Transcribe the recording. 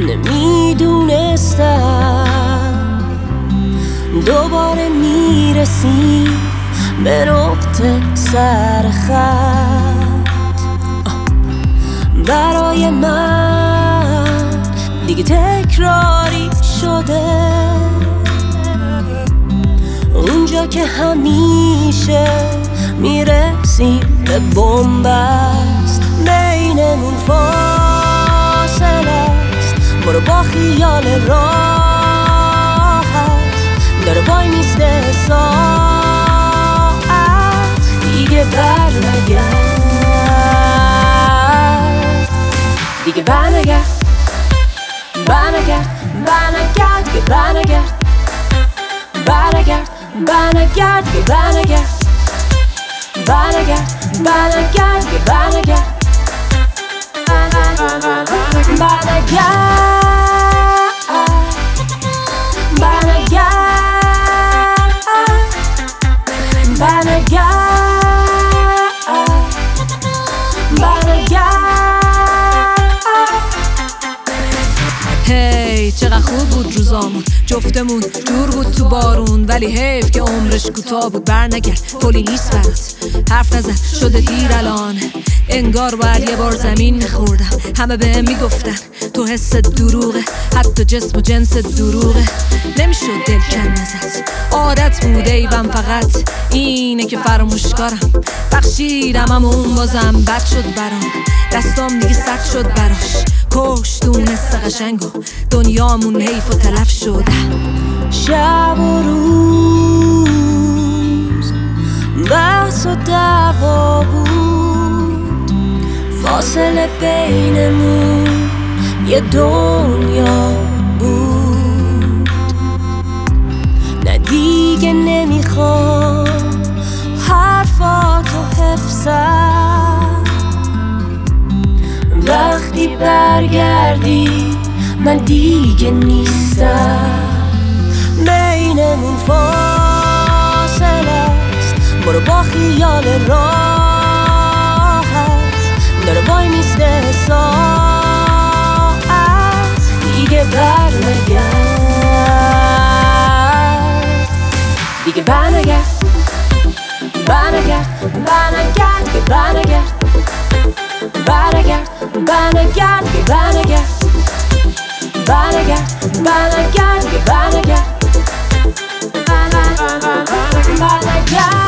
نمیدونستم دوباره میرسیم به نقطه سر خط. برای من دیگه تکراری شده، اونجا که همیشه میرسیم به بنبست. بینمون فاصله است، برو با خیال راحت داره وای میسته ساعت. دیگه بر نگرد، دیگه بر نگرد، بر نگرد، بر نگرد، دیگه بر نگرد، بر نگرد، بر نگرد، دیگه بر نگرد، بر نگرد، بر نگرد، دیگه بر نگرد، بر هی چقدر خوب بود روزامون، جفتمون دور بود تو بارون، ولی حیف که عمرش کوتاه بود. برنگرد، پلی نیست برات، حرف نزن شده دیر الان. انگار باید یه بار زمین میخوردم، همه بهم میگفتن تو حس دروغه، حتی جسم و جنس دروغه. نمیشد دل کن نزد، عادت بود ایوم، فقط اینه که فراموشکارم. بخشیدم اما اون بازم بد شد برام، دستام دیگه سد شد براش. کشتون مثل قشنگ و دنیامون حیف و تلف شد. شب و روز بحث و دعوا بود، فاصله بینمون یه دنیا بود. نه دیگه نمیخوام حرفاتو حفظم، وقتی برگردی من دیگه نیستم. بینمون فاصله است، برو با خیال راحت داره وای میسته ساعت. دیگه بر نگرد، دیگه بر نگرد، بر نگرد، بر نگرد، دیگه بر نگرد، بر نگرد، بر نگرد، دیگه بر نگرد، بر نگرد، بر نگرد، دیگه بر نگرد، بر نگرد.